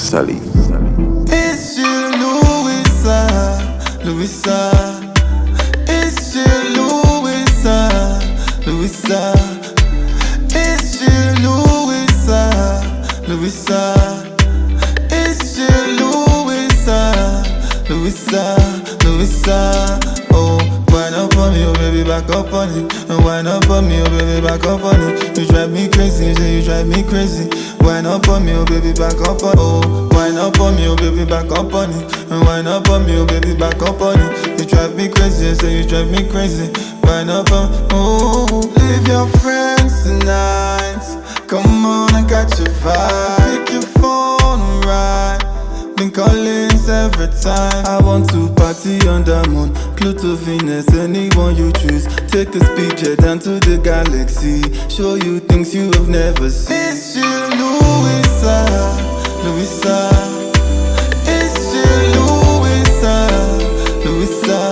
Sully. It's you, Louisa, Louisa. It's you, Louisa, Louisa. It's you, Louisa, Louisa. It's you, Louisa, Louisa, Louisa. Oh, wind up on me, oh baby, back up on it. And wind up on me, oh baby, back up on it. You drive me crazy, you drive me crazy. Wind up on me, oh baby, back up on it. Oh, wind up on me, oh baby, back up on it. And wind up on me, oh baby, back up on it. You drive me crazy, you drive me crazy. Wind up on, oh, leave your friends tonight. Come on, I got your vibe. Pick your phone right. Been calling every time. I want to party on the moon, Pluto, Venus, anyone you choose. Take a speed jet down to the galaxy. Show you things you have never seen. It's you, Louisa, Louisa. It's you, Louisa, Louisa.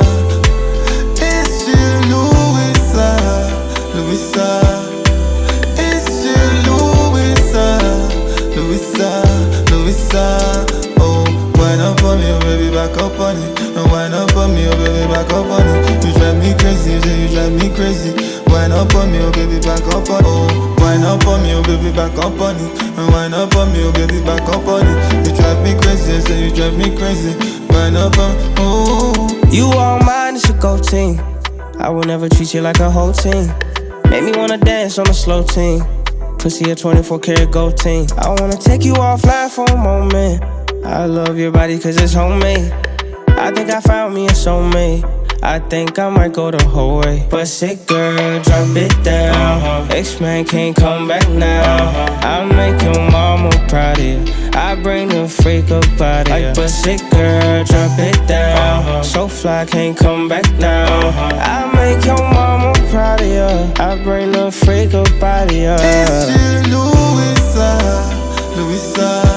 It's you, Louisa, Louisa. It's you, Louisa, Louisa, Louisa. Wind up on me, oh baby, back up on it. And wind up on me, oh baby, back up on it. You drive me crazy, you drive me crazy. Wind up on me, oh baby, back up on it. Oh, wind up on me, oh baby, back up on it. And wind up on me, oh baby, back up on it. You drive me crazy, you drive me crazy. Wind up on, oh. You all mine, it's a go team. I will never treat you like a whole team. Make me wanna dance on a slow team. Pussy a 24 karat gold team. I wanna take you offline for a moment. I love your body cause it's homemade. I think I found me a soulmate. I think I might go the whole way. But sick girl, drop it down. X-Man can't come back now. I make your mama proud of you. I bring the freak up out of you. But sick girl, drop it down. So fly, can't come back now. I make your mama proud of you. I bring the freak up out of you. It's you, Louisa, Louisa.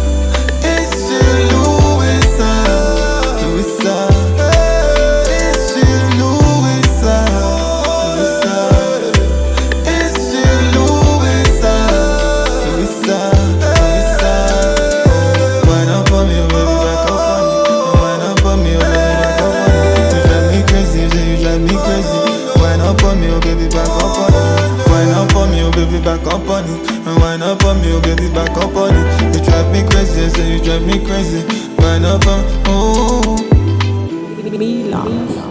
Back up on it, and wind up on me, oh baby, back up on it. You drive me crazy, you drive me crazy. Wind up on, oh.